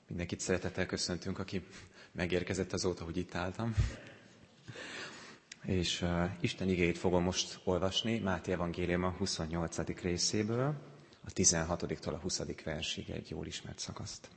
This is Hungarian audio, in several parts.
Mindenkit szeretettel köszöntünk, aki megérkezett azóta, hogy itt álltam. És Isten igéjét fogom most olvasni, Máté evangélium a 28. részéből, a 16-tól a 20. versig egy jól ismert szakaszt.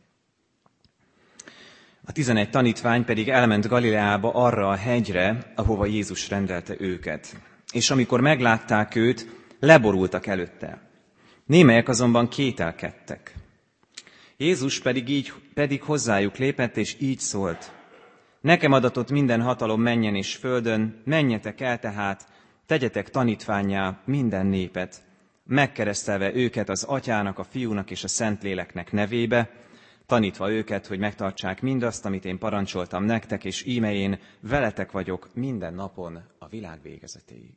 A 11 tanítvány pedig elment Galileába arra a hegyre, ahova Jézus rendelte őket. És amikor meglátták őt, leborultak előtte. Némelyek azonban kételkedtek. Jézus pedig hozzájuk lépett, és így szólt: Nekem adatott minden hatalom mennyen és földön, menjetek el tehát, tegyetek tanítvánnyá minden népet, megkeresztelve őket az Atyának, a Fiúnak és a Szentléleknek nevébe, tanítva őket, hogy megtartsák mindazt, amit én parancsoltam nektek, és íme én veletek vagyok minden napon a világ végezetéig.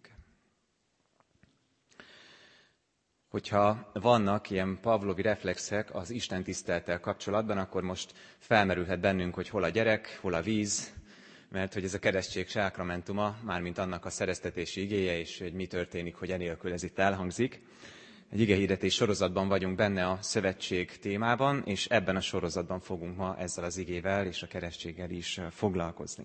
Hogyha vannak ilyen pavlovi reflexek az istentisztelettel kapcsolatban, akkor most felmerülhet bennünk, hogy hol a gyerek, hol a víz, mert hogy ez a keresztség sákramentuma, mármint annak a szereztetési igéje, és hogy mi történik, hogy enélkül ez itt elhangzik. Egy igehirdetés sorozatban vagyunk benne a szövetség témában, és ebben a sorozatban fogunk ma ezzel az igével és a keresztséggel is foglalkozni.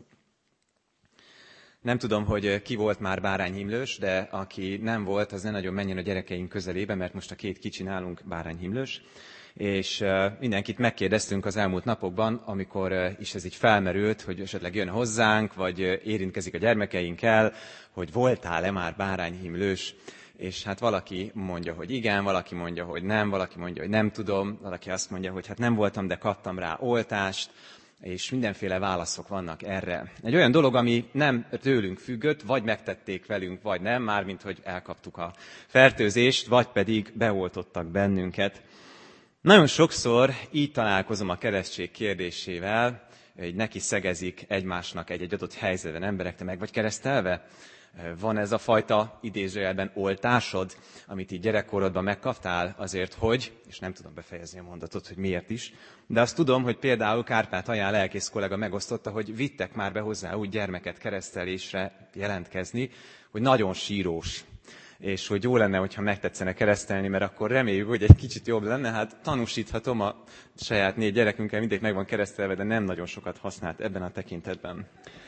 Nem tudom, hogy ki volt már bárányhimlős, de aki nem volt, az ne nagyon menjen a gyerekeink közelébe, mert most a két kicsi nálunk bárányhimlős. És mindenkit megkérdeztünk az elmúlt napokban, amikor is ez így felmerült, hogy esetleg jön hozzánk, vagy érintkezik a gyermekeinkkel, hogy voltál-e már bárányhimlős. És hát valaki mondja, hogy igen, valaki mondja, hogy nem, valaki mondja, hogy nem tudom, valaki azt mondja, hogy hát nem voltam, de kaptam rá oltást, és mindenféle válaszok vannak erre. Egy olyan dolog, ami nem tőlünk függött, vagy megtették velünk, vagy nem, mármint hogy elkaptuk a fertőzést, vagy pedig beoltottak bennünket. Nagyon sokszor így találkozom a keresztség kérdésével, hogy neki szegezik egymásnak egy adott helyzetben emberek, te meg vagy keresztelve? Van ez a fajta idézőjelben oltásod, amit így gyerekkorodban megkaptál azért, hogy, és nem tudom befejezni a mondatot, hogy miért is, de azt tudom, hogy például Kárpátalján lelkész kollega megosztotta, hogy vittek már be hozzá úgy gyermeket keresztelésre jelentkezni, hogy nagyon sírós, és hogy jó lenne, hogyha megtetszene keresztelni, mert akkor reméljük, hogy egy kicsit jobb lenne. Hát tanúsíthatom, a saját 4 gyerekünkkel mindig meg van keresztelve, de nem nagyon sokat használt ebben a tekintetben.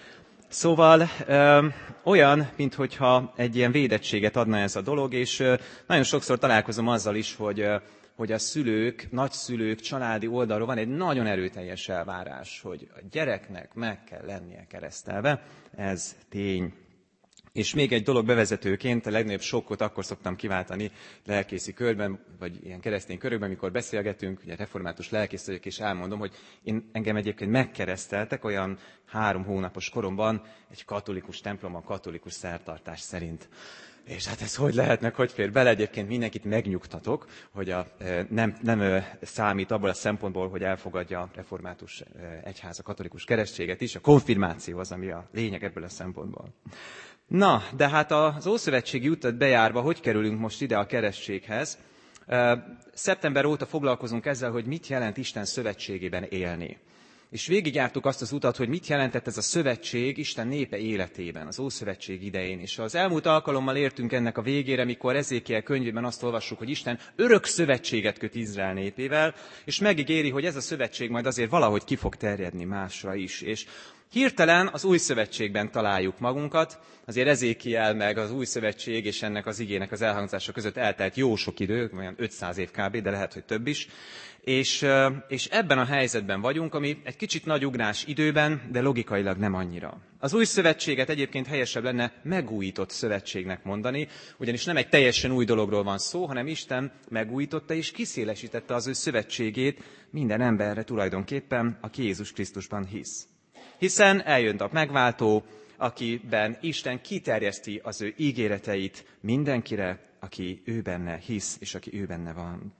Szóval olyan, minthogyha egy ilyen védettséget adna ez a dolog, és nagyon sokszor találkozom azzal is, hogy a szülők, nagyszülők, családi oldalról van egy nagyon erőteljes elvárás, hogy a gyereknek meg kell lennie keresztelve, ez tény. És még egy dolog bevezetőként, a legnagyobb sokkot akkor szoktam kiváltani lelkészi körben, vagy ilyen keresztény körökben, amikor beszélgetünk, ugye református lelkész vagyok, és elmondom, hogy engem egyébként megkereszteltek olyan 3 hónapos koromban egy katolikus templomban, katolikus szertartás szerint. És hát ez hogy lehetnek, hogy fér bele? Egyébként mindenkit megnyugtatok, hogy nem számít abból a szempontból, hogy elfogadja a református egyház a katolikus keresztséget is. A konfirmáció az, ami a lényeg ebből a szempontból. Na, de hát az Ószövetségi utat bejárva, hogy kerülünk most ide a keresztséghez? Szeptember óta foglalkozunk ezzel, hogy mit jelent Isten szövetségében élni. És végigjártuk azt az utat, hogy mit jelentett ez a szövetség Isten népe életében, az Ószövetség idején. És az elmúlt alkalommal értünk ennek a végére, mikor Ezékiel könyvében azt olvassuk, hogy Isten örök szövetséget köt Izrael népével, és megígéri, hogy ez a szövetség majd azért valahogy ki fog terjedni másra is. És hirtelen az Új Szövetségben találjuk magunkat, azért Ezékiel meg az Új Szövetség és ennek az igének az elhangzása között eltelt jó sok idő, olyan 500 év kb., de lehet, hogy több is. És ebben a helyzetben vagyunk, ami egy kicsit nagy ugrás időben, de logikailag nem annyira. Az Új Szövetséget egyébként helyesebb lenne megújított szövetségnek mondani, ugyanis nem egy teljesen új dologról van szó, hanem Isten megújította és kiszélesítette az ő szövetségét minden emberre tulajdonképpen, aki Jézus Krisztusban hisz. Hiszen eljött a megváltó, akiben Isten kiterjeszti az ő ígéreteit mindenkire, aki ő benne hisz, és aki ő benne van.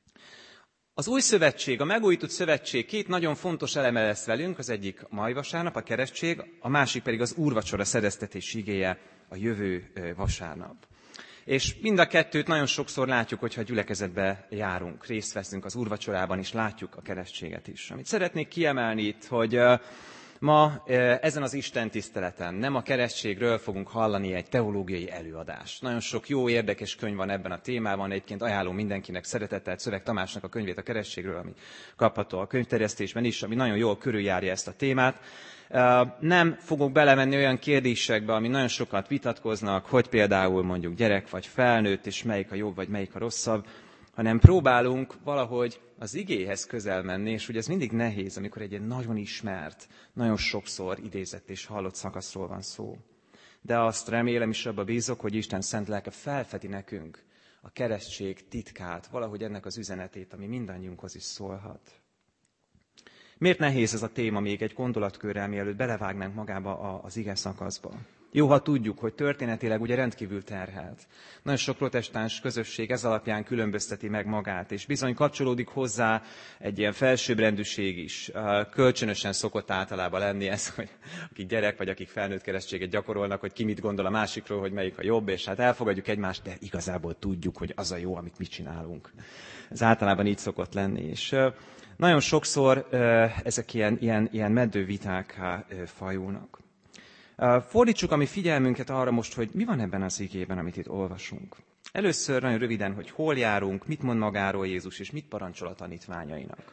Az új szövetség, a megújított szövetség 2 nagyon fontos eleme lesz velünk, az egyik a mai vasárnap, a keresztség, a másik pedig az úrvacsora szereztetés igéje a jövő vasárnap. És mind a 2 nagyon sokszor látjuk, hogyha gyülekezetbe járunk, részt veszünk az úrvacsorában, és látjuk a keresztséget is. Amit szeretnék kiemelni itt, hogy Ma ezen az Isten tiszteleten nem a keresztségről fogunk hallani egy teológiai előadást. Nagyon sok jó, érdekes könyv van ebben a témában, egyébként ajánlom mindenkinek szeretettel Szöveg Tamásnak a könyvét a keresztségről, ami kapható a könyvterjesztésben is, ami nagyon jól körüljárja ezt a témát. Nem fogok belemenni olyan kérdésekbe, ami nagyon sokat vitatkoznak, hogy például mondjuk gyerek vagy felnőtt, és melyik a jobb, vagy melyik a rosszabb, hanem próbálunk valahogy az igéhez közel menni, és ugye ez mindig nehéz, amikor egy nagyon ismert, nagyon sokszor idézett és hallott szakaszról van szó. De azt remélem, és abba bízok, hogy Isten szent lelke felfedi nekünk a keresztség titkát, valahogy ennek az üzenetét, ami mindannyiunkhoz is szólhat. Miért nehéz ez a téma még egy gondolatkörrel, mielőtt belevágnánk magába az ige szakaszba? Jó, ha tudjuk, hogy történetileg ugye rendkívül terhelt. Nagyon sok protestáns közösség ez alapján különbözteti meg magát, és bizony kapcsolódik hozzá egy ilyen felsőbbrendűség is. Kölcsönösen szokott általában lenni ez, hogy akik gyerek vagy akik felnőtt keresztséget gyakorolnak, hogy ki mit gondol a másikról, hogy melyik a jobb, és hát elfogadjuk egymást, de igazából tudjuk, hogy az a jó, amit mi csinálunk. Ez általában így szokott lenni, és nagyon sokszor ezek ilyen meddővitákká fajulnak. Fordítsuk a mi figyelmünket arra most, hogy mi van ebben az igében, amit itt olvasunk. Először nagyon röviden, hogy hol járunk, mit mond magáról Jézus, és mit parancsol a tanítványainak.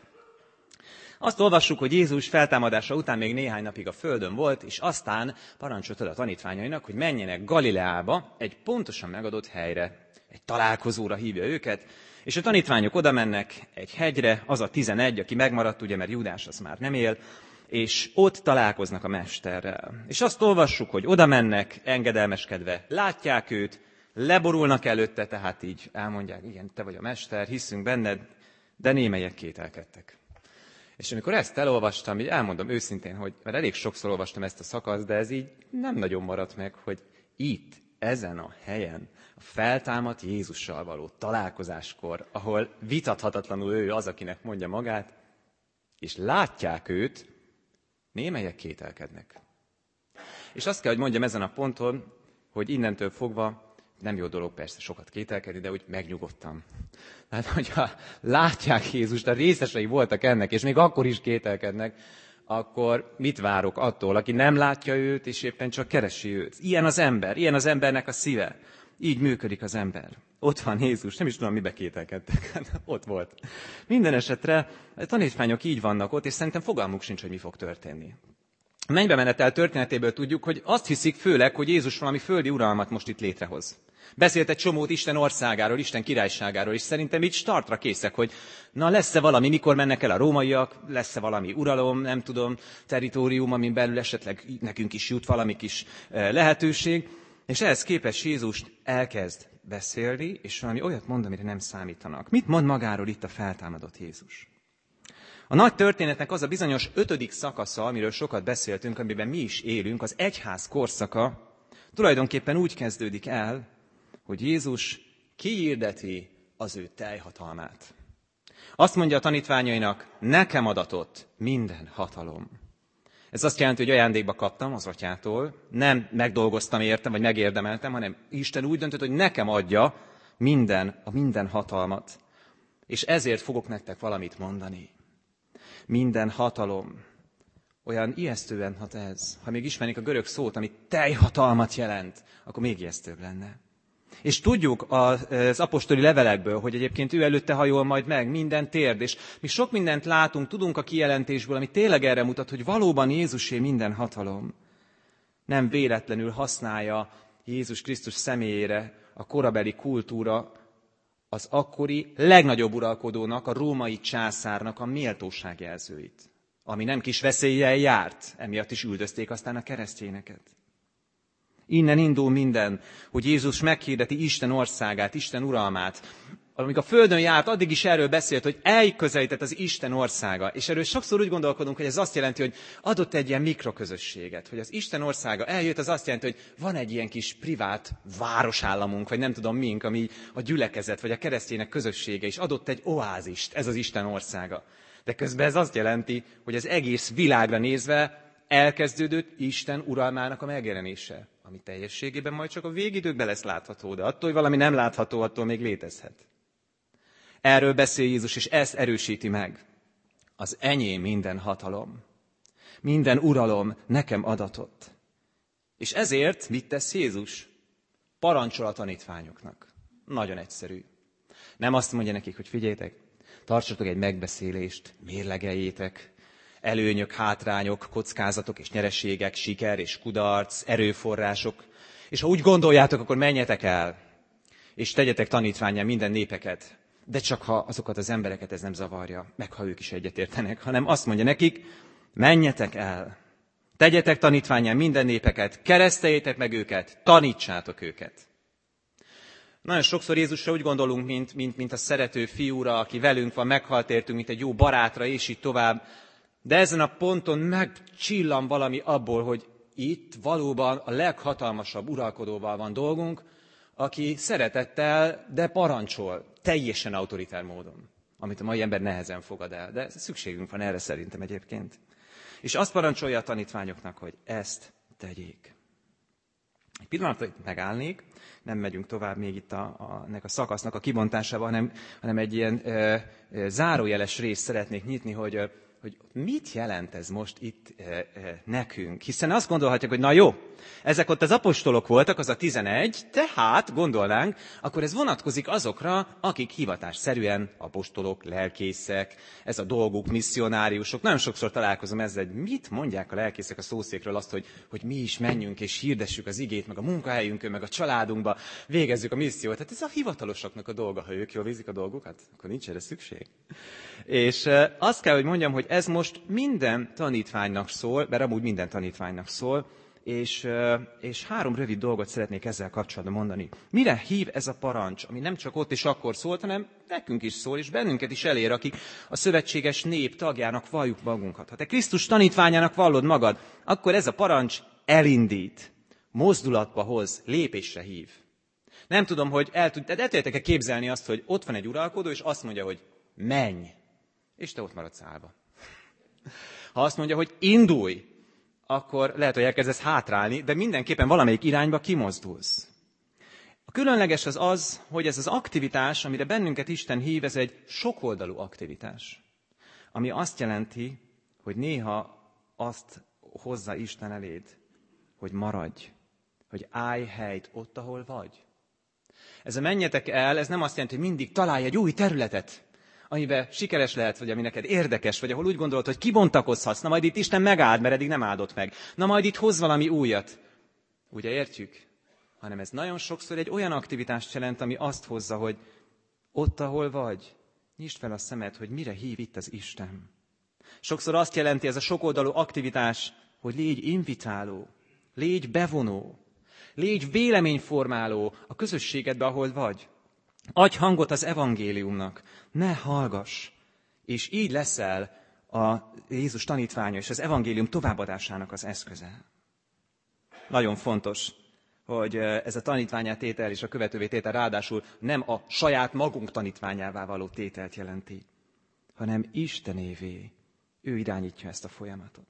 Azt olvassuk, hogy Jézus feltámadása után még néhány napig a földön volt, és aztán parancsolta a tanítványainak, hogy menjenek Galileába, egy pontosan megadott helyre, egy találkozóra hívja őket, és a tanítványok oda mennek egy hegyre, az a 11, aki megmaradt, ugye, mert Júdás az már nem él, és ott találkoznak a mesterrel. És azt olvassuk, hogy oda mennek, engedelmeskedve, látják őt, leborulnak előtte, tehát így elmondják, igen, te vagy a mester, hiszünk benned, de némelyek kételkedtek. És amikor ezt elolvastam, így elmondom őszintén, hogy mert elég sokszor olvastam ezt a szakaszt, de ez így nem nagyon maradt meg, hogy itt, ezen a helyen, a feltámadt Jézussal való találkozáskor, ahol vitathatatlanul ő az, akinek mondja magát, és látják őt, némelyek kételkednek. És azt kell, hogy mondjam ezen a ponton, hogy innentől fogva nem jó dolog persze sokat kételkedni, de úgy megnyugodtam. Tehát, hogyha látják Jézust, a részesei voltak ennek, és még akkor is kételkednek, akkor mit várok attól, aki nem látja őt, és éppen csak keresi őt? Ilyen az ember, ilyen az embernek a szíve. Így működik az ember. Ott van Jézus, nem is tudom, mibe kételkedtek. Ott volt. Minden esetre a tanítványok így vannak ott, és szerintem fogalmuk sincs, hogy mi fog történni. A mennybe menetel történetéből tudjuk, hogy azt hiszik főleg, hogy Jézus valami földi uralmat most itt létrehoz. Beszélt egy csomót Isten országáról, Isten királyságáról, és szerintem így startra készek, hogy na lesz-e valami, mikor mennek el a rómaiak, lesz-e valami uralom, nem tudom, territórium, amin belül esetleg nekünk is jut valami kis lehetőség. És ehhez képest Jézus elkezd beszélni, és valami olyat mond, amire nem számítanak. Mit mond magáról itt a feltámadott Jézus? A nagy történetnek az a bizonyos 5. szakasza, amiről sokat beszéltünk, amiben mi is élünk, az egyház korszaka, tulajdonképpen úgy kezdődik el, hogy Jézus kihirdeti az ő teljhatalmát. Azt mondja a tanítványainak, nekem adatott minden hatalom. Ez azt jelenti, hogy ajándékba kaptam az atyától, nem megdolgoztam érte, vagy megérdemeltem, hanem Isten úgy döntött, hogy nekem adja a minden hatalmat. És ezért fogok nektek valamit mondani. Minden hatalom. Olyan ijesztően hat ez. Ha még ismernék a görög szót, ami teljhatalmat jelent, akkor még ijesztőbb lenne. És tudjuk az apostoli levelekből, hogy egyébként ő előtte hajol majd meg minden térd, és mi sok mindent látunk, tudunk a kijelentésből, ami tényleg erre mutat, hogy valóban Jézusé minden hatalom. Nem véletlenül használja Jézus Krisztus személyére a korabeli kultúra az akkori legnagyobb uralkodónak, a római császárnak a méltóságjelzőit, ami nem kis veszéllyel járt, emiatt is üldözték aztán a keresztényeket. Innen indul minden, hogy Jézus meghirdeti Isten országát, Isten uralmát. Amíg a földön járt, addig is erről beszélt, hogy elközelített az Isten országa. És erről sokszor úgy gondolkodunk, hogy ez azt jelenti, hogy adott egy ilyen mikroközösséget. Hogy az Isten országa eljött, az azt jelenti, hogy van egy ilyen kis privát városállamunk, vagy nem tudom mink, ami a gyülekezet, vagy a keresztények közössége, és adott egy oázist, ez az Isten országa. De közben ez azt jelenti, hogy az egész világra nézve elkezdődött Isten uralmának a megjelenése, ami teljességében majd csak a végidőkben lesz látható, de attól, hogy valami nem látható, attól még létezhet. Erről beszél Jézus, és ezt erősíti meg. Az enyém minden hatalom. Minden uralom nekem adatott. És ezért mit tesz Jézus? Parancsol a tanítványoknak. Nagyon egyszerű. Nem azt mondja nekik, hogy figyeljetek, tartsatok egy megbeszélést, mérlegeljétek, előnyök, hátrányok, kockázatok és nyereségek, siker és kudarc, erőforrások, és ha úgy gondoljátok, akkor menjetek el, és tegyetek tanítvánnyá minden népeket, de csak ha azokat az embereket ez nem zavarja, meg ha ők is egyetértenek, hanem azt mondja nekik, menjetek el, tegyetek tanítvánnyá minden népeket, kereszteljétek meg őket, tanítsátok őket. Nagyon sokszor Jézusra úgy gondolunk, mint a szerető fiúra, aki velünk van, meghalt értünk, mint egy jó barátra, és így tovább. De ezen a ponton megcsillan valami abból, hogy itt valóban a leghatalmasabb uralkodóval van dolgunk, aki szeretettel, de parancsol, teljesen autoritár módon, amit a mai ember nehezen fogad el. De szükségünk van erre szerintem egyébként. És azt parancsolja a tanítványoknak, hogy ezt tegyék. Egy pillanatra itt megállnék, nem megyünk tovább még itt ennek a szakasznak a kibontásával, hanem egy ilyen zárójeles részt szeretnék nyitni, hogy mit jelent ez most itt nekünk. Hiszen azt gondolhatjuk, hogy na jó, ezek ott az apostolok voltak, az a 11, tehát gondolnánk, akkor ez vonatkozik azokra, akik hivatásszerűen apostolok, lelkészek, ez a dolguk, misszionáriusok. Nagyon sokszor találkozom ezzel, hogy mit mondják a lelkészek a szószékről azt, hogy mi is menjünk és hirdessük az igét, meg a munkahelyünkön, meg a családunkba, végezzük a missziót. Tehát ez a hivatalosoknak a dolga, ha ők jól végzik a dolgukat, akkor nincs erre szükség. És azt kell, hogy mondjam, hogy ez most minden tanítványnak szól, mert amúgy minden tanítványnak szól, és 3 rövid dolgot szeretnék ezzel kapcsolatban mondani. Mire hív ez a parancs, ami nem csak ott és akkor szólt, hanem nekünk is szól, és bennünket is elér, akik a szövetséges nép tagjának valljuk magunkat. Ha te Krisztus tanítványának vallod magad, akkor ez a parancs elindít, mozdulatba hoz, lépésre hív. Nem tudom, hogy el tudjátok-e képzelni azt, hogy ott van egy uralkodó, és azt mondja, hogy menj, és te ott maradsz állva. Ha azt mondja, hogy indulj, akkor lehet, hogy elkezdesz hátrálni, de mindenképpen valamelyik irányba kimozdulsz. A különleges az, hogy ez az aktivitás, amire bennünket Isten hív, ez egy sokoldalú aktivitás. Ami azt jelenti, hogy néha azt hozza Isten eléd, hogy maradj, hogy állj helyt ott, ahol vagy. Ez a menjetek el, ez nem azt jelenti, hogy mindig találj egy új területet, amiben sikeres lehetsz, vagy ami neked érdekes, vagy ahol úgy gondolod, hogy kibontakozhatsz, na majd itt Isten megáld, mert eddig nem áldott meg. Na majd itt hoz valami újat. Ugye értjük? Hanem ez nagyon sokszor egy olyan aktivitást jelent, ami azt hozza, hogy ott, ahol vagy, nyisd fel a szemed, hogy mire hív itt az Isten. Sokszor azt jelenti ez a sokoldalú aktivitás, hogy légy invitáló, légy bevonó, légy véleményformáló a közösségedbe, ahol vagy. Adj hangot az evangéliumnak, ne hallgass, és így leszel a Jézus tanítványa és az evangélium továbbadásának az eszköze. Nagyon fontos, hogy ez a tanítványá tétel és a követővé tétel ráadásul nem a saját magunk tanítványává való tételt jelenti, hanem Istenévé. Ő irányítja ezt a folyamatot.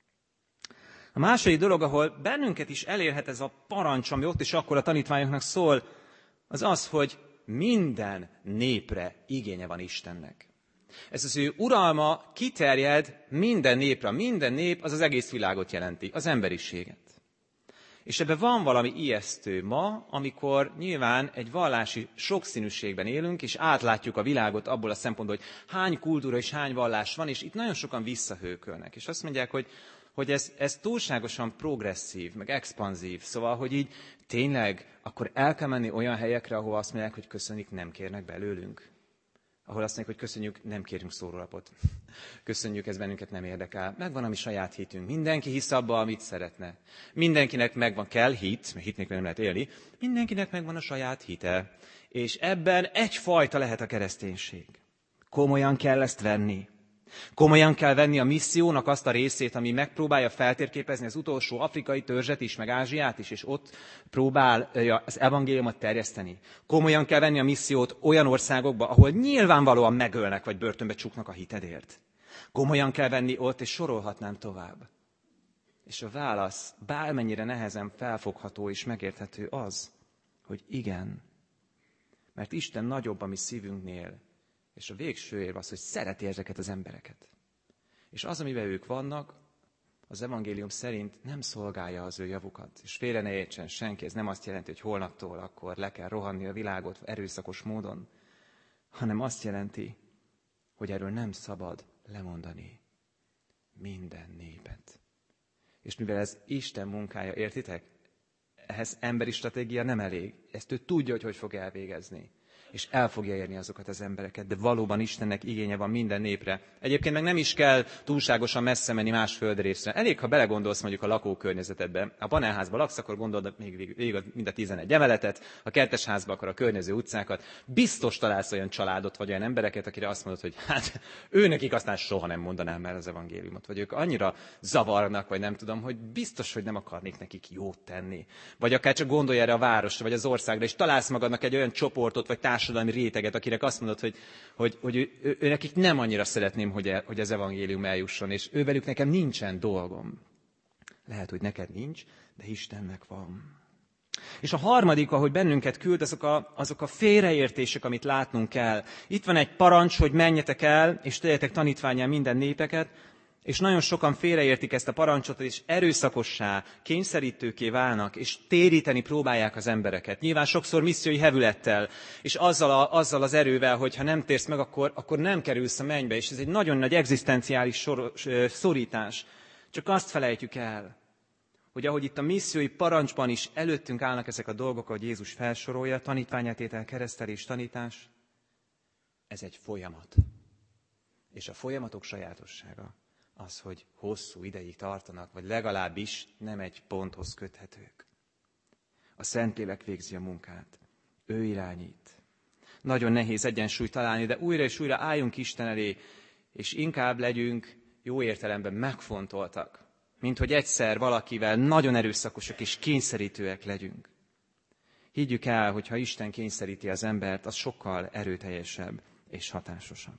A második dolog, ahol bennünket is elérhet ez a parancs, ami ott is akkor a tanítványoknak szól, az az, hogy minden népre igénye van Istennek. Ez az ő uralma kiterjed minden népre. Minden nép az egész világot jelenti, az emberiséget. És ebben van valami ijesztő ma, amikor nyilván egy vallási sokszínűségben élünk, és átlátjuk a világot abból a szempontból, hogy hány kultúra és hány vallás van, és itt nagyon sokan visszahőkölnek. És azt mondják, hogy ez túlságosan progresszív, meg expanzív. Szóval, hogy így tényleg akkor el kell menni olyan helyekre, ahol azt mondják, hogy köszönjük, nem kérnek belőlünk. Ahol azt mondják, hogy köszönjük, nem kérünk szórólapot. Köszönjük, ez bennünket nem érdekel. Megvan a mi saját hitünk. Mindenki hisz abba, amit szeretne. Mindenkinek megvan, kell hit, mert hit nélkül nem lehet élni. Mindenkinek megvan a saját hite. És ebben egyfajta lehet a kereszténység. Komolyan kell ezt venni. Komolyan kell venni a missziónak azt a részét, ami megpróbálja feltérképezni az utolsó afrikai törzset is, meg Ázsiát is, és ott próbálja az evangéliumot terjeszteni. Komolyan kell venni a missziót olyan országokba, ahol nyilvánvalóan megölnek, vagy börtönbe csuknak a hitedért. Komolyan kell venni ott, és sorolhatnám tovább. És a válasz, bármennyire nehezen felfogható és megérthető az, hogy igen, mert Isten nagyobb a mi szívünknél, és a végső érv az, hogy szereti ezeket az embereket. És az, amiben ők vannak, az evangélium szerint nem szolgálja az ő javukat. És félre ne értsen senki, ez nem azt jelenti, hogy holnaptól akkor le kell rohanni a világot erőszakos módon, hanem azt jelenti, hogy erről nem szabad lemondani minden népet. És mivel ez Isten munkája, értitek? Ehhez emberi stratégia nem elég. Ezt ő tudja, hogy fog elvégezni. És el fogja érni azokat az embereket, de valóban Istennek igénye van minden népre. Egyébként meg nem is kell túlságosan messze menni más földrészre. Elég, ha belegondolsz mondjuk a lakókörnyezetedbe. Ha panelházban laksz, akkor gondold még végig mind a 11 emeletet, ha kertesházban, akkor a környező utcákat. Biztos találsz olyan családot, vagy olyan embereket, akire azt mondod, hogy hát őnekik aztán soha nem mondanám el az evangéliumot. Vagy ők annyira zavarnak, vagy nem tudom, hogy biztos, hogy nem akarnék nekik jót tenni. Vagy akár csak gondolj erre a városra, vagy az országra, és találsz magadnak egy olyan csoportot, vagy társadalmi réteget, akinek azt mondod, hogy ő nekik nem annyira szeretném, hogy az evangélium eljusson, és ővelük nekem nincsen dolgom. Lehet, hogy neked nincs, de Istennek van. És a harmadik, ahogy bennünket küld, azok a félreértések, amit látnunk kell. Itt van egy parancs, hogy menjetek el, és tegyetek tanítvánnyá minden népeket, és nagyon sokan félreértik ezt a parancsot, és erőszakossá, kényszerítőké válnak, és téríteni próbálják az embereket. Nyilván sokszor missziói hevülettel, és azzal az erővel, hogy ha nem térsz meg, akkor nem kerülsz a mennybe, és ez egy nagyon nagy egzisztenciális szorítás. Csak azt felejtjük el, hogy ahogy itt a missziói parancsban is előttünk állnak ezek a dolgok, ahogy Jézus felsorolja, tanítványátétel, keresztelés, tanítás, ez egy folyamat. És a folyamatok sajátossága az, hogy hosszú ideig tartanak, vagy legalábbis nem egy ponthoz köthetők. A Szentlélek végzi a munkát. Ő irányít. Nagyon nehéz egyensúlyt találni, de újra és újra álljunk Isten elé, és inkább legyünk jó értelemben megfontoltak, mint hogy egyszer valakivel nagyon erőszakosak és kényszerítőek legyünk. Higgyük el, hogy ha Isten kényszeríti az embert, az sokkal erőteljesebb és hatásosabb.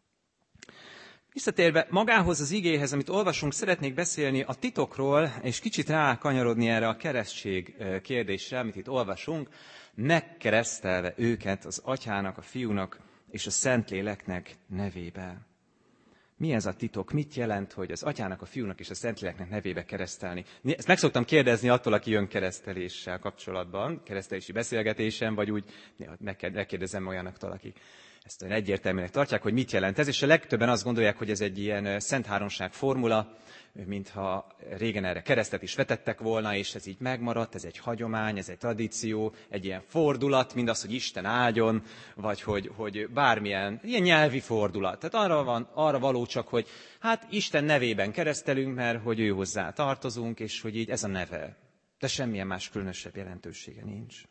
Visszatérve magához az igéhez, amit olvasunk, szeretnék beszélni a titokról, és kicsit rákanyarodni erre a keresztség kérdésre, amit itt olvasunk, megkeresztelve őket az Atyának, a Fiúnak és a Szentléleknek nevébe. Mi ez a titok? Mit jelent, hogy az Atyának, a Fiúnak és a Szentléleknek nevébe keresztelni? Ezt meg szoktam kérdezni attól, aki jön kereszteléssel kapcsolatban, keresztelési beszélgetésen, vagy úgy megkérdezem olyanoktól, akik ezt olyan egyértelműnek tartják, hogy mit jelent ez, és a legtöbben azt gondolják, hogy ez egy ilyen Szent Háromság formula, mintha régen erre keresztet is vetettek volna, és ez így megmaradt, ez egy hagyomány, ez egy tradíció, egy ilyen fordulat, mint az, hogy Isten áldjon, vagy hogy bármilyen ilyen nyelvi fordulat. Tehát arra való csak, hogy hát Isten nevében keresztelünk, mert hogy ő hozzá tartozunk, és hogy így ez a neve. De semmilyen más különösebb jelentősége nincs.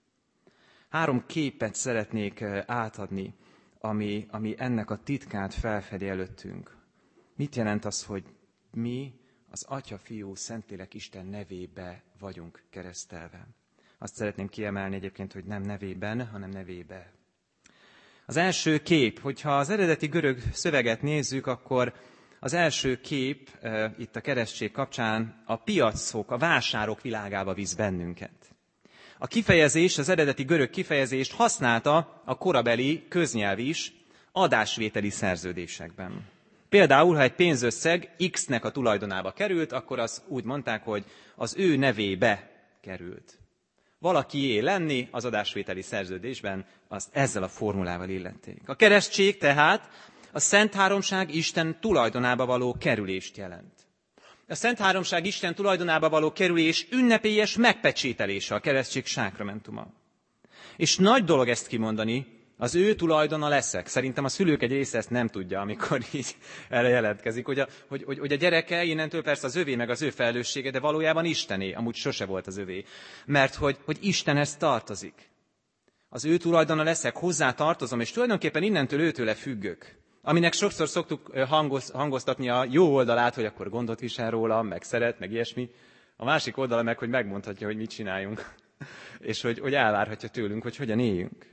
3 képet szeretnék átadni, ami ennek a titkát felfedi előttünk. Mit jelent az, hogy mi az Atya, Fiú, Szentlélek Isten nevébe vagyunk keresztelve? Azt szeretném kiemelni egyébként, hogy nem nevében, hanem nevébe. Az első kép, hogyha az eredeti görög szöveget nézzük, akkor az első kép itt a keresztség kapcsán a piacok, a vásárok világába visz bennünket. A kifejezés, az eredeti görög kifejezést használta a korabeli köznyelv is adásvételi szerződésekben. Például, ha egy pénzösszeg X-nek a tulajdonába került, akkor azt úgy mondták, hogy az ő nevébe került. Valakié lenni az adásvételi szerződésben, azt ezzel a formulával illették. A keresztség tehát a Szent Háromság Isten tulajdonába való kerülést jelent. A Szent Háromság Isten tulajdonába való kerülés ünnepélyes megpecsételése a keresztség sákramentuma. És nagy dolog ezt kimondani, az ő tulajdona leszek. Szerintem a szülők egy része ezt nem tudja, amikor így erre jelentkezik, hogy a gyereke innentől persze az övé, meg az ő felelőssége, de valójában Istené, amúgy sose volt az övé. Mert hogy Istenhez tartozik. Az ő tulajdona leszek, hozzá tartozom, és tulajdonképpen innentől őtőle függök. Aminek sokszor szoktuk hangoztatni a jó oldalát, hogy akkor gondot visel róla, meg szeret, meg ilyesmi. A másik oldala meg, hogy megmondhatja, hogy mit csináljunk. És hogy elvárhatja tőlünk, hogy hogyan éljünk.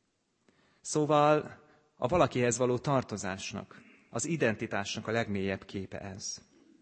Szóval a valakihez való tartozásnak, az identitásnak a legmélyebb képe ez.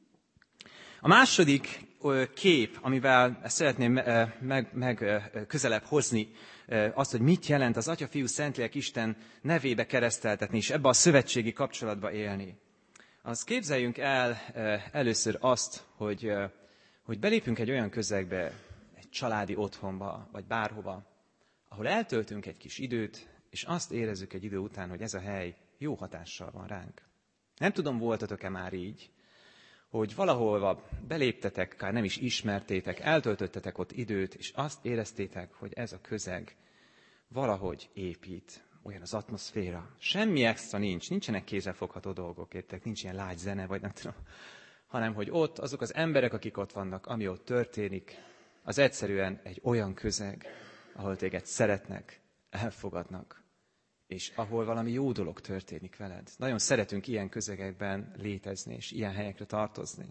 A második kép, amivel ezt szeretném közelebb hozni, azt, hogy mit jelent az Atya, Fiú, Szentlélek Isten nevébe kereszteltetni, és ebbe a szövetségi kapcsolatba élni. Az képzeljünk el először azt, hogy belépünk egy olyan közegbe, egy családi otthonba, vagy bárhova, ahol eltöltünk egy kis időt, és azt érezzük egy idő után, hogy ez a hely jó hatással van ránk. Nem tudom, voltatok-e már így, hogy valahol beléptetek, akár nem is ismertétek, eltöltöttetek ott időt, és azt éreztétek, hogy ez a közeg valahogy épít, olyan az atmoszféra. Semmi extra nincsenek kézzelfogható dolgok, értek, nincs ilyen lágy zene, vagy nem tudom, hanem hogy ott azok az emberek, akik ott vannak, ami ott történik, az egyszerűen egy olyan közeg, ahol téged szeretnek, elfogadnak, és ahol valami jó dolog történik veled. Nagyon szeretünk ilyen közegekben létezni, és ilyen helyekre tartozni.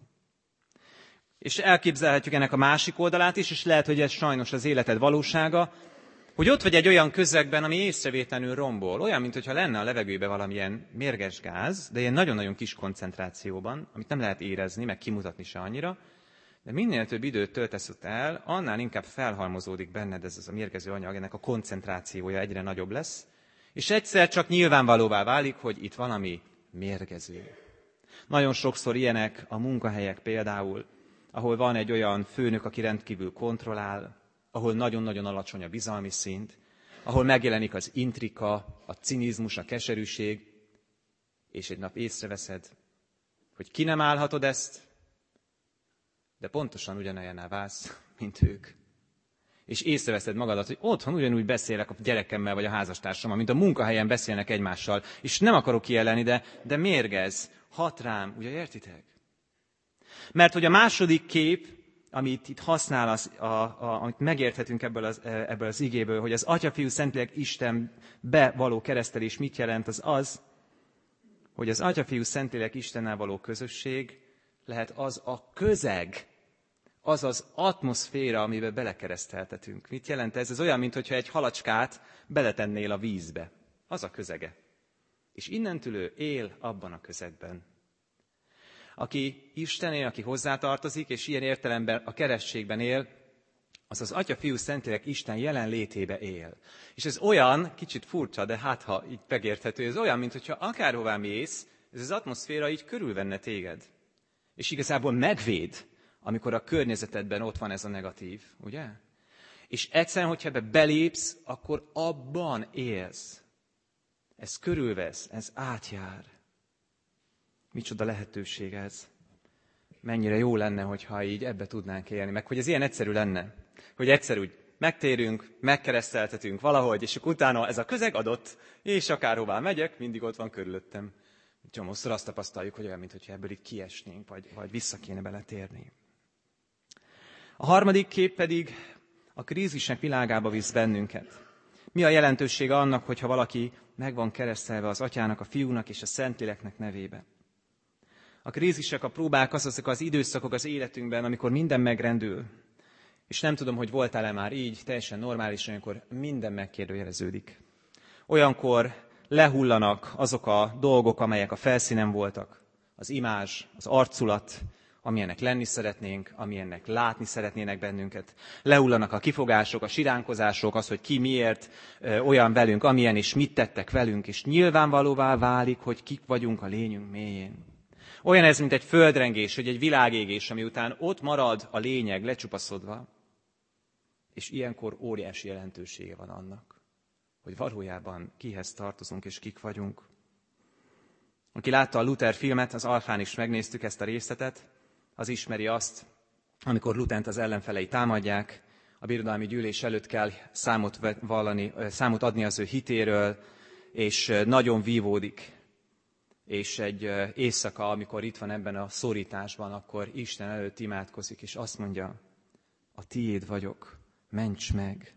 És elképzelhetjük ennek a másik oldalát is, és lehet, hogy ez sajnos az életed valósága, hogy ott vagy egy olyan közegben, ami észrevétlenül rombol. Olyan, mintha lenne a levegőben valamilyen mérges gáz, de ilyen nagyon-nagyon kis koncentrációban, amit nem lehet érezni, meg kimutatni se annyira, de minél több időt töltesz ott el, annál inkább felhalmozódik benned ez a mérgező anyag, ennek a koncentrációja egyre nagyobb lesz, és egyszer csak nyilvánvalóvá válik, hogy itt valami mérgező. Nagyon sokszor ilyenek a munkahelyek például, ahol van egy olyan főnök, aki rendkívül kontrollál, ahol nagyon-nagyon alacsony a bizalmi szint, ahol megjelenik az intrika, a cinizmus, a keserűség, és egy nap észreveszed, hogy ki nem állhatod ezt, de pontosan ugyanolyanná válsz, mint ők. És észreveszed magadat, hogy otthon ugyanúgy beszélek a gyerekemmel vagy a házastársammal, mint a munkahelyen beszélnek egymással, és nem akarok kijeleni, de mérgez, hat rám, ugye értitek? Mert hogy a második kép, amit itt használ, amit megérthetünk ebből az igéből, hogy az Atya, Fiú, Szentlélek, Istenbe való keresztelés mit jelent, az, hogy az Atya, Fiú, Szentlélek, Istennel való közösség lehet az a közeg, az az atmoszféra, amiben belekereszteltetünk. Mit jelent ez? Ez olyan, mintha egy halacskát beletennél a vízbe. Az a közege. És innentől ő él abban a közegben. Aki Istenél, aki hozzátartozik, és ilyen értelemben a keresztségben él, az az Atya, Fiú, Szentlélek, Isten jelenlétébe él. És ez olyan, kicsit furcsa, de hát ha így megérthető, ez olyan, mintha akárhová mész, ez az atmoszféra így körülvenne téged. És igazából megvéd, amikor a környezetedben ott van ez a negatív, ugye? És egyszerűen, hogyha ebbe belépsz, akkor abban élsz. Ez körülvesz, ez átjár. Micsoda lehetőség ez. Mennyire jó lenne, hogyha így ebbe tudnánk élni, meg hogy ez ilyen egyszerű lenne. Hogy egyszer úgy megtérünk, megkereszteltetünk valahogy, és akkor utána ez a közeg adott, és akárhová megyek, mindig ott van körülöttem. Csomószor azt tapasztaljuk, hogy olyan, mintha ebből így kiesnénk, vagy vissza kéne beletérni. A harmadik kép pedig a krízisek világába visz bennünket. Mi a jelentősége annak, hogyha valaki meg van keresztelve az Atyának, a Fiúnak és a Szentléleknek nevébe? A krízisek, a próbák azok az időszakok az életünkben, amikor minden megrendül. És nem tudom, hogy voltál-e már így, teljesen normális, olyankor minden megkérdőjeleződik. Olyankor lehullanak azok a dolgok, amelyek a felszínen voltak. Az imázs, az arculat, amilyennek lenni szeretnénk, amilyennek látni szeretnének bennünket. Lehullanak a kifogások, a siránkozások, az, hogy ki miért olyan velünk, amilyen, és mit tettek velünk, és nyilvánvalóvá válik, hogy kik vagyunk a lényünk mélyén. Olyan ez, mint egy földrengés, vagy egy világégés, ami után ott marad a lényeg lecsupaszodva, és ilyenkor óriási jelentősége van annak, hogy valójában kihez tartozunk, és kik vagyunk. Aki látta a Luther filmet, az Alfán is megnéztük ezt a részletet, az ismeri azt, amikor Luthert az ellenfelei támadják, a birodalmi gyűlés előtt kell számot adni az ő hitéről, és nagyon vívódik. És egy éjszaka, amikor itt van ebben a szorításban, akkor Isten előtt imádkozik, és azt mondja, a tiéd vagyok, ments meg.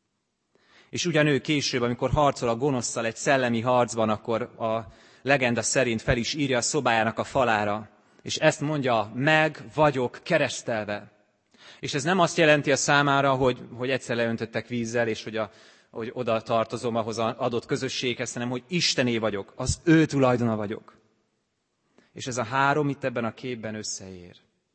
És ugyanő később, amikor harcol a gonoszszal egy szellemi harcban, akkor a legenda szerint fel is írja a szobájának a falára, és ezt mondja, meg vagyok keresztelve. És ez nem azt jelenti a számára, hogy egyszer leöntöttek vízzel, és hogy oda tartozom ahhoz az adott közösséghez, hanem hogy Istené vagyok, az ő tulajdona vagyok. És ez a három itt ebben a képben összeér.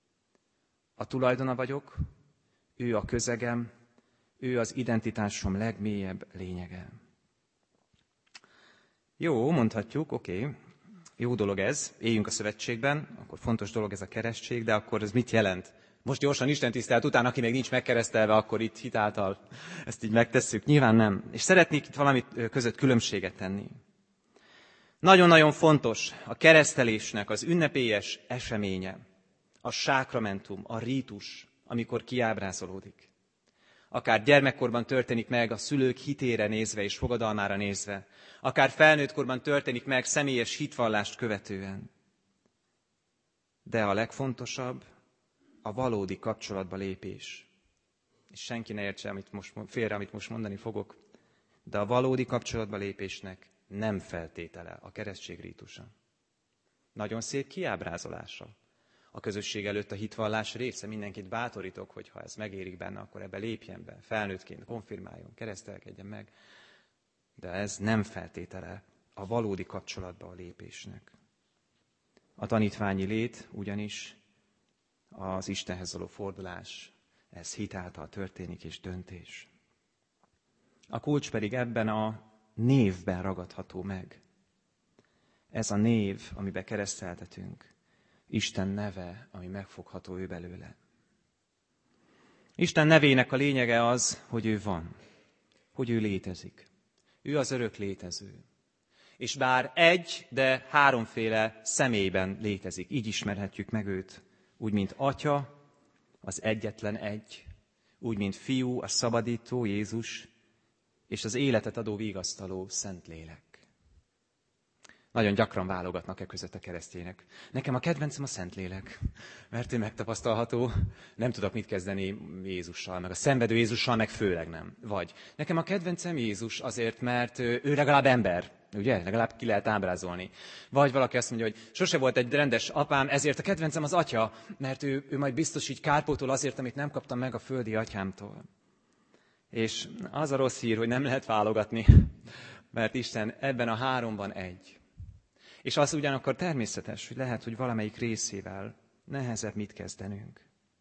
A tulajdona vagyok, ő a közegem, ő az identitásom legmélyebb lényege. Jó, mondhatjuk, oké. jó dolog ez, éljünk a szövetségben, akkor fontos dolog ez a keresztség, de akkor ez mit jelent? Most gyorsan Isten tisztelet után, aki még nincs megkeresztelve, akkor itt hitáltal ezt így megtesszük? Nyilván nem. És szeretnék itt valamit között különbséget tenni. Nagyon-nagyon fontos a keresztelésnek az ünnepélyes eseménye, a sákramentum, a rítus, amikor kiábrázolódik. Akár gyermekkorban történik meg a szülők hitére nézve és fogadalmára nézve, akár felnőttkorban történik meg személyes hitvallást követően. De a legfontosabb a valódi kapcsolatba lépés. És senki ne értse félre, amit most mondani fogok, de a valódi kapcsolatba lépésnek nem feltétele a keresztség rítusa. Nagyon szép kiábrázolása. A közösség előtt a hitvallás része, mindenkit bátorítok, hogy ha ez megérik benne, akkor ebbe lépjen be, felnőttként konfirmáljon, keresztelkedjen meg. De ez nem feltétele a valódi kapcsolatba a lépésnek. A tanítványi lét ugyanis az Istenhez való fordulás, ez hit által történik és döntés. A kulcs pedig ebben a névben ragadható meg. Ez a név, amiben kereszteltetünk, Isten neve, ami megfogható ő belőle. Isten nevének a lényege az, hogy ő van, hogy ő létezik. Ő az örök létező. És bár egy, de háromféle személyben létezik, így ismerhetjük meg őt. Úgy, mint Atya, az egyetlen egy, úgy, mint Fiú, a szabadító, Jézus, és az életet adó vigasztaló Szentlélek. Nagyon gyakran válogatnak e között a keresztények. Nekem a kedvencem a Szentlélek, mert ő megtapasztalható, nem tudok mit kezdeni Jézussal, meg a szenvedő Jézussal, meg főleg nem. Vagy nekem a kedvencem Jézus azért, mert ő legalább ember, ugye? Legalább ki lehet ábrázolni. Vagy valaki azt mondja, hogy sose volt egy rendes apám, ezért a kedvencem az Atya, mert ő majd biztos így kárpótol azért, amit nem kaptam meg a földi atyámtól. És az a rossz hír, hogy nem lehet válogatni, mert Isten ebben a háromban egy. És az ugyanakkor természetes, hogy lehet, hogy valamelyik részével nehezebb mit kezdenünk.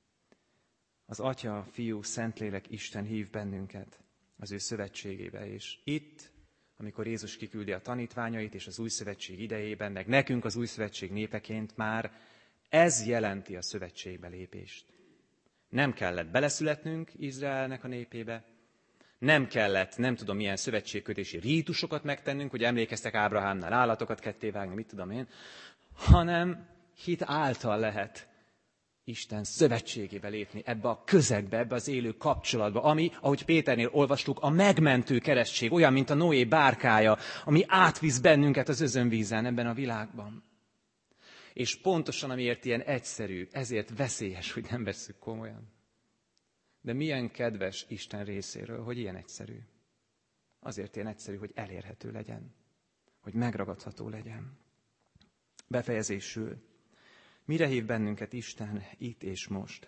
Az Atya, Fiú, Szentlélek, Isten hív bennünket az ő szövetségébe. És itt, amikor Jézus kiküldi a tanítványait, és az új szövetség idejében, meg nekünk az új szövetség népeként már ez jelenti a szövetségbe lépést. Nem kellett beleszületnünk Izraelnek a népébe, nem kellett, nem tudom milyen szövetségkötési rítusokat megtennünk, hogy emlékeztek Ábrahámnál állatokat kettévágni, mit tudom én, hanem hit által lehet Isten szövetségébe lépni, ebbe a közegbe, ebbe az élő kapcsolatba, ami, ahogy Péternél olvastuk, a megmentő keresztség, olyan, mint a Noé bárkája, ami átvisz bennünket az özönvízen ebben a világban. És pontosan amiért ilyen egyszerű, ezért veszélyes, hogy nem vesszük komolyan. De milyen kedves Isten részéről, hogy ilyen egyszerű. Azért ilyen egyszerű, hogy elérhető legyen, hogy megragadható legyen. Befejezésül, mire hív bennünket Isten itt és most?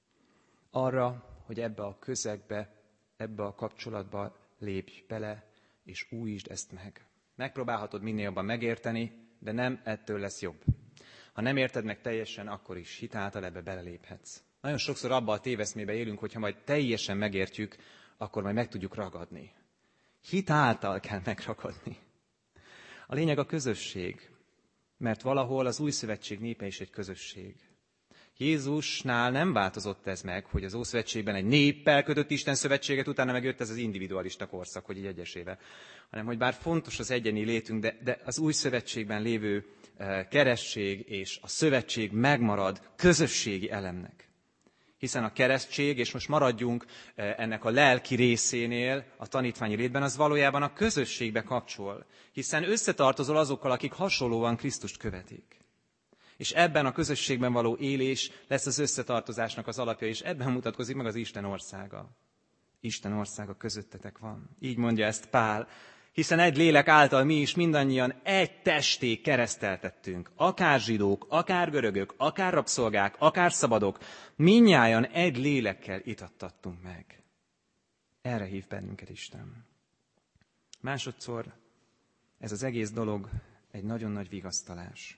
Arra, hogy ebbe a közegbe, ebbe a kapcsolatba lépj bele, és újítsd ezt meg. Megpróbálhatod minél jobban megérteni, de nem ettől lesz jobb. Ha nem érted meg teljesen, akkor is hit által ebbe beleléphetsz. Nagyon sokszor abban a téveszmébe élünk, hogyha majd teljesen megértjük, akkor majd meg tudjuk ragadni. Hit által kell megragadni. A lényeg a közösség, mert valahol az új szövetség népe is egy közösség. Jézusnál nem változott ez meg, hogy az Ószövetségben egy néppel kötött Isten szövetséget, utána megjött ez az individualista korszak, hogy így egyesével. Hanem, hogy bár fontos az egyéni létünk, de az új szövetségben lévő keresztség és a szövetség megmarad közösségi elemnek. Hiszen a keresztség, és most maradjunk ennek a lelki részénél, a tanítványi létben, az valójában a közösségbe kapcsol. Hiszen összetartozol azokkal, akik hasonlóan Krisztust követik. És ebben a közösségben való élés lesz az összetartozásnak az alapja, és ebben mutatkozik meg az Isten országa. Isten országa közöttetek van. Így mondja ezt Pál. Hiszen egy lélek által mi is mindannyian egy testé kereszteltettünk. Akár zsidók, akár görögök, akár rabszolgák, akár szabadok. Mindnyájan egy lélekkel itattattunk meg. Erre hív bennünket Isten. Másodszor ez az egész dolog egy nagyon nagy vigasztalás.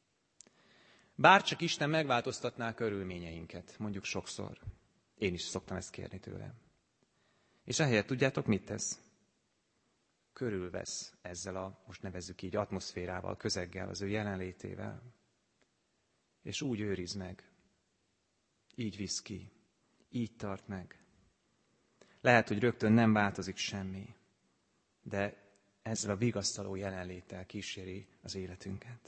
Bárcsak Isten megváltoztatná a körülményeinket, mondjuk sokszor. Én is szoktam ezt kérni tőle. És ehelyett tudjátok, mit tesz? körülvesz ezzel a, most nevezzük így, atmoszférával, közeggel, az ő jelenlétével. És úgy őriz meg, így visz ki, így tart meg. Lehet, hogy rögtön nem változik semmi, de ezzel a vigasztaló jelenléttel kíséri az életünket.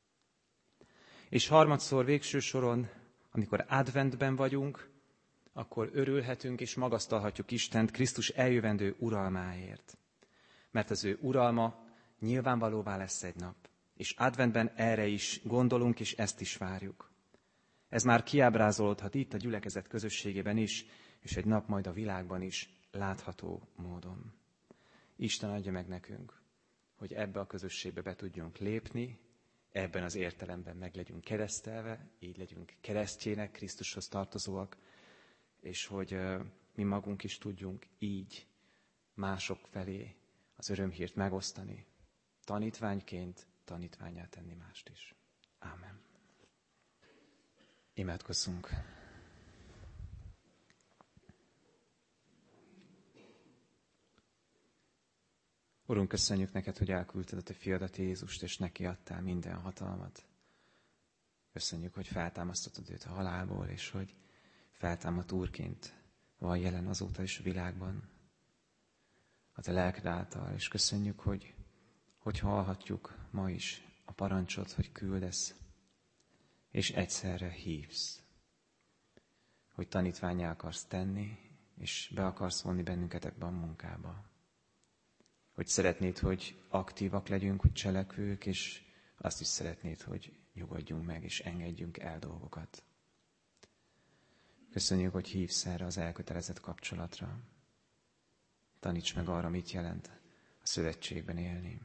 És harmadszor, végső soron, amikor adventben vagyunk, akkor örülhetünk és magasztalhatjuk Istent Krisztus eljövendő uralmáért. Mert az ő uralma nyilvánvalóvá lesz egy nap. És adventben erre is gondolunk, és ezt is várjuk. Ez már kiábrázolódhat itt a gyülekezet közösségében is, és egy nap majd a világban is látható módon. Isten adja meg nekünk, hogy ebbe a közösségbe be tudjunk lépni, ebben az értelemben meg legyünk keresztelve, így legyünk keresztjének, Krisztushoz tartozóak, és hogy mi magunk is tudjunk így mások felé az örömhírt megosztani, tanítványként tanítvánnyá tenni mást is. Ámen. Imádkozzunk. Urunk, köszönjük neked, hogy elküldted a te fiadat Jézust, és neki adtál minden hatalmat. Köszönjük, hogy feltámasztottad őt a halálból, és hogy feltámadt Úrként van jelen azóta is a világban, a te lelked által, és köszönjük, hogy hallhatjuk ma is a parancsot, hogy küldesz, és egyszerre hívsz, hogy tanítvánnyá akarsz tenni, és be akarsz vonni bennünket ebbe a munkába. Hogy szeretnéd, hogy aktívak legyünk, hogy cselekvők, és azt is szeretnéd, hogy nyugodjunk meg, és engedjünk el dolgokat. Köszönjük, hogy hívsz erre az elkötelezett kapcsolatra. Taníts meg arra, mit jelent a szövetségben élni.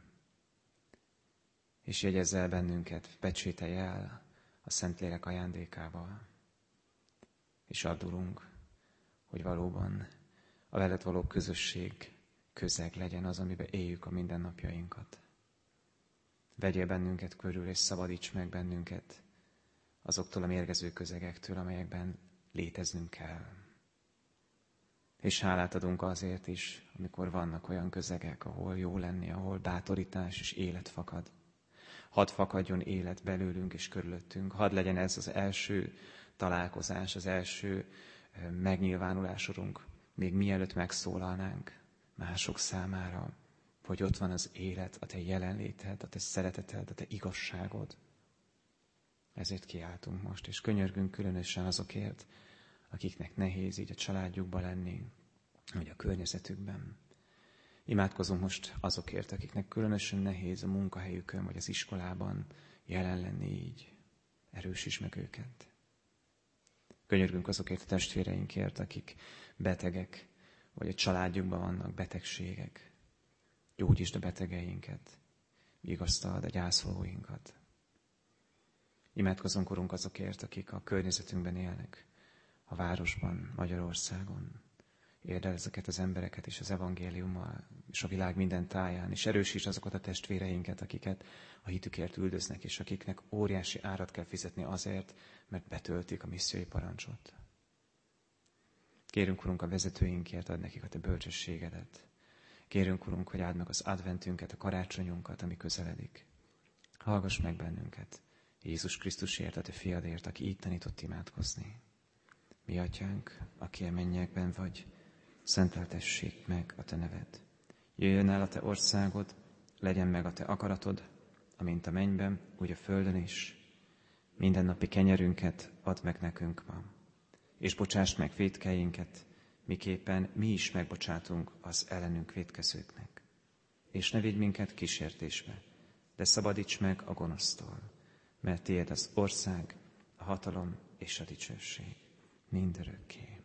És jegyezz el bennünket, pecsételj el a Szentlélek ajándékával. És addulunk, hogy valóban a veled való közösség közeg legyen az, amiben éljük a mindennapjainkat. Vegyél bennünket körül, és szabadíts meg bennünket azoktól a mérgező közegektől, amelyekben léteznünk kell. És hálát adunk azért is, amikor vannak olyan közegek, ahol jó lenni, ahol bátorítás és élet fakad. Hadd fakadjon élet belőlünk és körülöttünk. Hadd legyen ez az első találkozás, az első megnyilvánulásunk, még mielőtt megszólalnánk mások számára, hogy ott van az élet, a te jelenléted, a te szereteted, a te igazságod. Ezért kiáltunk most, és könyörgünk különösen azokért, akiknek nehéz így a családjukban lenni, vagy a környezetükben. Imádkozunk most azokért, akiknek különösen nehéz a munkahelyükön, vagy az iskolában jelen lenni így. Erősíts meg őket. Könyörgünk azokért a testvéreinkért, akik betegek, vagy a családjukban vannak betegségek. Gyógyítsd a betegeinket, vigasztald a gyászolóinkat. Imádkozunk, Urunk, azokért, akik a környezetünkben élnek, a városban, Magyarországon. Érd el ezeket az embereket is az evangéliummal, és a világ minden táján, és erősíts azokat a testvéreinket, akiket a hitükért üldöznek, és akiknek óriási árat kell fizetni azért, mert betöltik a missziói parancsot. Kérünk, Urunk, a vezetőinkért, add nekik a te bölcsességedet. Kérünk, Urunk, hogy áld meg az adventünket, a karácsonyunkat, ami közeledik. Hallgass meg bennünket, Jézus Krisztusért, a te fiadért, aki így tanított imádkozni. Mi atyánk, aki a mennyekben vagy, szenteltessék meg a te neved. Jöjjön el a te országod, legyen meg a te akaratod, amint a mennyben, úgy a földön is. Mindennapi kenyerünket add meg nekünk ma, és bocsásd meg vétkeinket, miképpen mi is megbocsátunk az ellenünk vétkezőknek. És ne vigy minket kísértésbe, de szabadíts meg a gonosztól, mert tiéd az ország, a hatalom és a dicsőség mindörökké.